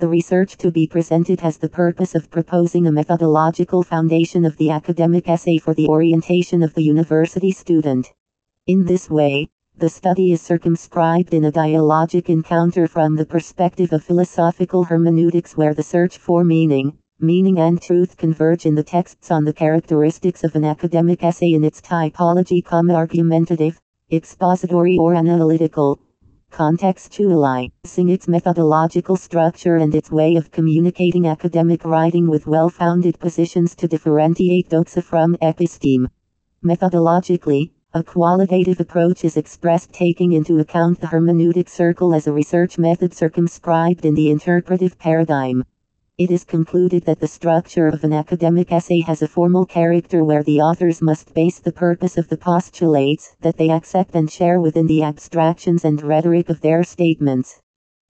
The research to be presented has the purpose of proposing a methodological foundation of the academic essay for the orientation of the university student. In this way, the study is circumscribed in a dialogic encounter from the perspective of philosophical hermeneutics, where the search for meaning and truth converge in the texts on the characteristics of an academic essay in its typology, argumentative, expository or analytical, contextualizing its methodological structure and its way of communicating academic writing with well-founded positions to differentiate doxa from episteme. Methodologically, a qualitative approach is expressed taking into account the hermeneutic circle as a research method circumscribed in the interpretive paradigm. It is concluded that the structure of an academic essay has a formal character, where the authors must base the purpose of the postulates that they accept and share within the abstractions and rhetoric of their statements.